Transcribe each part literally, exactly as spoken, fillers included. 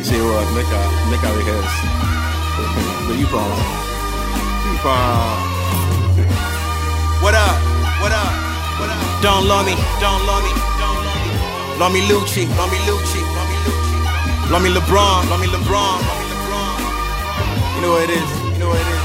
say what, make a make a rehearse. But you from you from What up? What up? What up? Don't love me, don't love me, don't love me. Love me Lucci, love me Lucci, love me Lucci. Love me LeBron, love me LeBron, love me LeBron. You know what it is, you know what it is.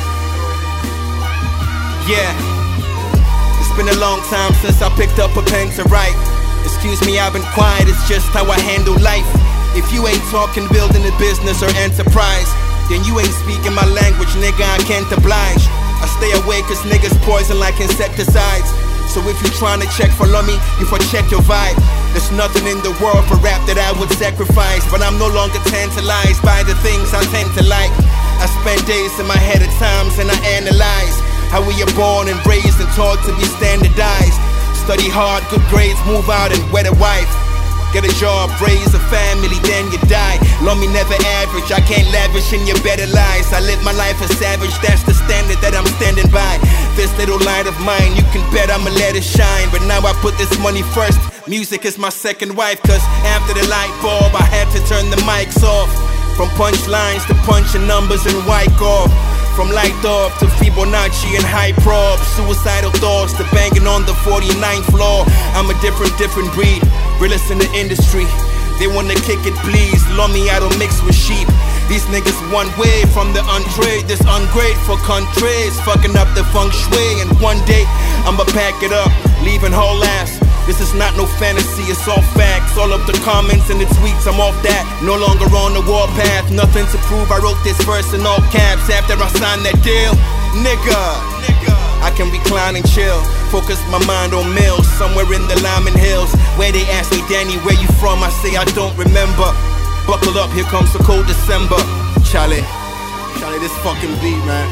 Yeah. It's been a long time since I picked up a pen to write. Excuse me, I've been quiet, it's just how I handle life. If you ain't talking building a business or enterprise, then you ain't speaking my language, nigga, I can't oblige. I stay away cause niggas poison like insecticides. So if you tryna check for me, you for check your vibe. There's nothing in the world for rap that I would sacrifice, but I'm no longer tantalized by the things I tend to like. I spend days in my head at times and I analyze how we are born and raised and taught to be standardized. Study hard, good grades, move out and wed a wife. Get a job, raise a family, then you die. Love me never average, I can't lavish in your better lies. I live my life as savage, that's the standard that I'm standing by. This little light of mine, you can bet I'ma let it shine. But now I put this money first, music is my second wife. Cause after the light bulb, I had to turn the mics off. From punchlines to punching numbers and white off. From light off to Fibonacci and high prob. Suicidal thoughts to banging on the forty-ninth floor. I'm a different, different breed, realest in the industry. They wanna kick it, please. Love me, I don't mix with sheep. These niggas one way from the untrade. This ungrateful country's fucking up the feng shui. And one day, I'ma pack it up, leaving whole ass. This is not no fantasy, it's all facts. All of the comments and the tweets, I'm off that. No longer on the warpath, nothing to prove. I wrote this verse in all caps after I signed that deal. Nigga, nigga, I can recline and chill. Focus my mind on mills, somewhere in the Lyman Hills. Where they ask me, Danny, where you from? I say I don't remember. Buckle up, here comes the cold December. Charlie, Charlie, this fucking beat, man.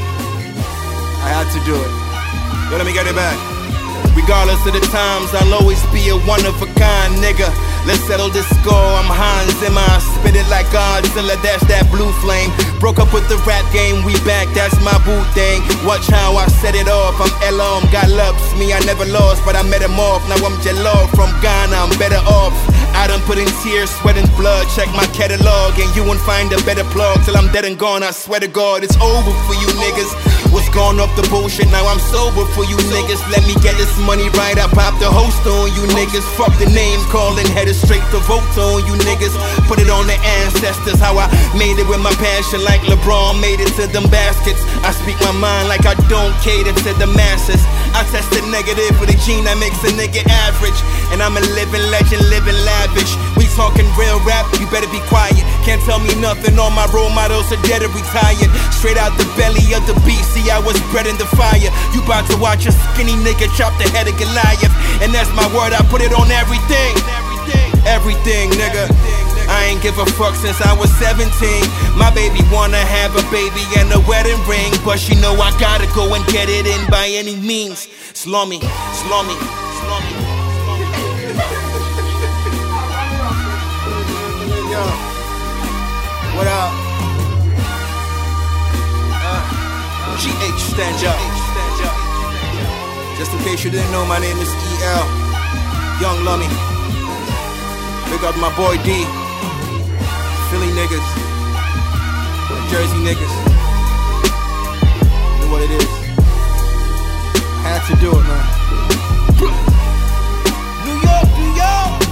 I had to do it. Yo, let me get it back. Regardless of the times, I'll always be a one-of-a-kind nigga. Let's settle this score, I'm Hans Zimmer. I spit it like Godzilla, that's that blue flame. Broke up with the rap game, we back, that's my boo thing. Watch how I set it off, I'm Elom, got loves. Me, I never lost, but I met him off. Now I'm Jello from Ghana, I'm better off. I done put in tears, sweat and blood. Check my catalog and you won't find a better plug. Till I'm dead and gone, I swear to God, it's over for you niggas. What's gone off the bullshit, now I'm sober for you niggas. Let me get this money right, I pop the host on you niggas. Fuck the name calling, headed straight to vote on you niggas. Put it on the ancestors, how I made it with my passion. Like LeBron made it to them baskets. I speak my mind like I don't cater to the masses. I test the negative for the gene that makes a nigga average. And I'm a living legend, living lavish. We talking real rap, you better be quiet. Can't tell me nothing, all my role models are dead or retired. Straight out the belly of the beast, see I was bred in the fire. You about to watch a skinny nigga chop the head of Goliath. And that's my word, I put it on everything. Everything, nigga. I ain't give a fuck since I was seventeen. My baby wanna have a baby and a wedding ring, but she know I gotta go and get it in by any means. Slow me, slow me, slow me. Yo, what up? Uh, G H, stand up. Just in case you didn't know, my name is E L, Young Lummy. Big up my boy D, Philly niggas, Jersey niggas. You know what it is. I had to do it, man. New York, New York.